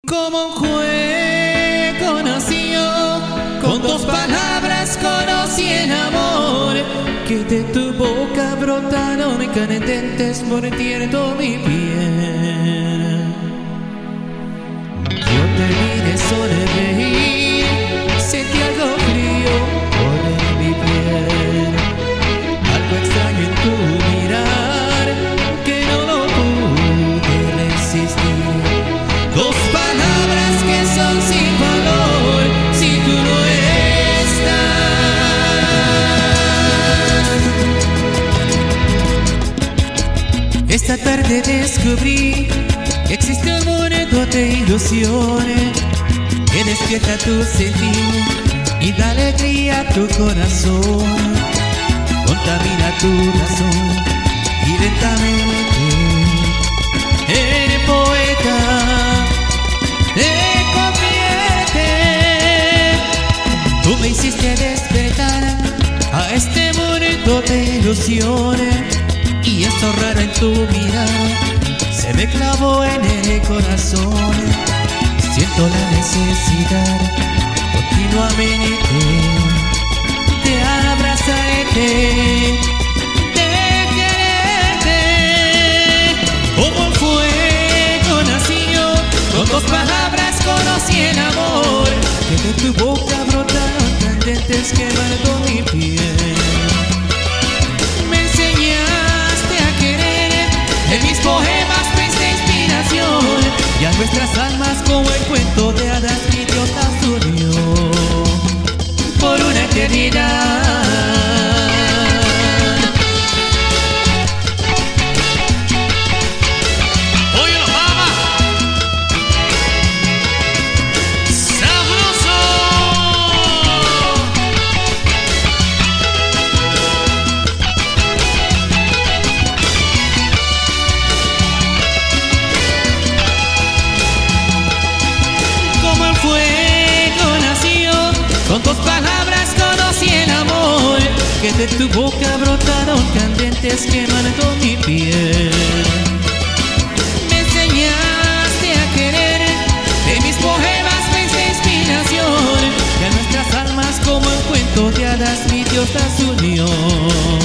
Como un juego nació, con dos palabras conocí el amor, que de tu boca brotaron candentes mordiendo mi piel. Yo te miré sonreír, sentí algo frío por mi piel, algo extraño en tu mirar que no lo pude resistir. Dos palabras que son sin valor si tú no estás. Esta tarde descubrí que existe un mundo de ilusiones que despierta tu sentir y da alegría a tu corazón, contamina tu razón y lentamente eres poeta. Te convierte. Tú me hiciste despertar a este mundo de ilusiones, y esto raro en tu mirada se me clavó en el corazón. Siento la necesidad continuamente de abrazarte, de quererte. Como un fuego nació, con dos palabras conocí el amor, que de tu boca brotaron candentes quemando mi piel. Me enseñaste a querer, en mis poemas fuiste inspiración, y a nuestras almas como el cuento de hadas mi Dios las unió por una eternidad. Con dos palabras conocí el amor, que de tu boca brotaron candentes quemando mi piel. Me enseñaste a querer, de mis poemas fuiste inspiración, y a nuestras almas como un cuento de hadas mi Dios las unió